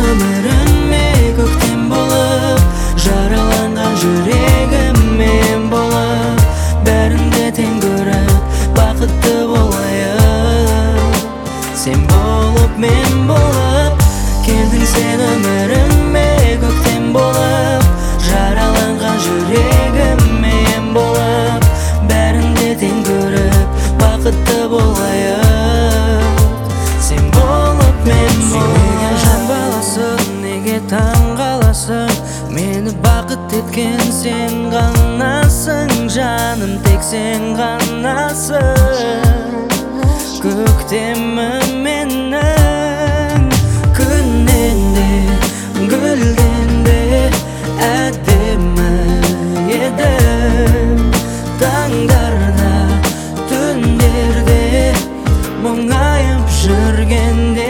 өміріме көктем болып, жараланған жүрегім мен болып, бәрінде тең көріп бақытты болайық. Сен болып, мен болып, келдің сен өміріме көктем болып, жараланған жүрегім мен болып, бәрінде тең көріп бақытты болайық. Сен болып, мен болып. Неге жан баласың, неге таң қаласың, мені бақыт еткен сен ғанасың, жаным тек сен ғанасың. Көктемім менің, күннен де гүлден де әдемі едің. Таңдарда, түндерде мұңайып жүргенде,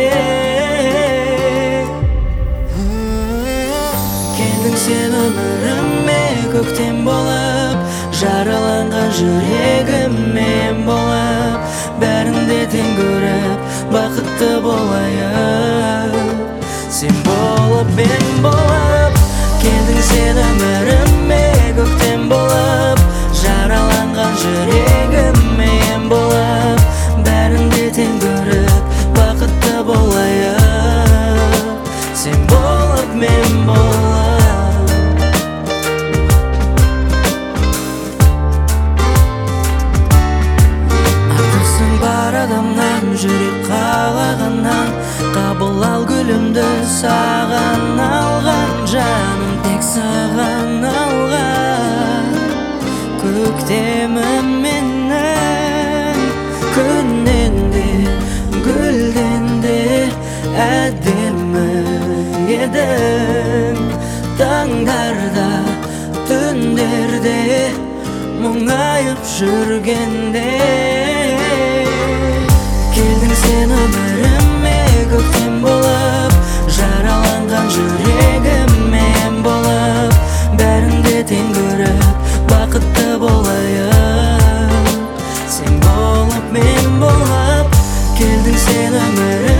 келдің сен өміріме көктем болып, жараланған жүрегім мен болып, бәрінде тең көріп бақытты болайық. Сен болып, мен болып, келдің сен өміріме көктем болып, жараланған жүрегім мен болып, бәрінде тең көріп бақытты болайық. Сен болып, мен болып. Артықсың бар адамнан, жүрек қалағаннан, қабыл ал гүлімді саған алған, жаным тек саған алған. Көктемім менің, күннен де гүлден де әдемі едің. Таңдарда, түндерде мұңайып жүргенде, келдің сен өміріме көктем болып, жараланған жүрегім мен болып, бәрінде тең көріп бақытты болайық. Сен болып, мен болып, келдің сен өміріме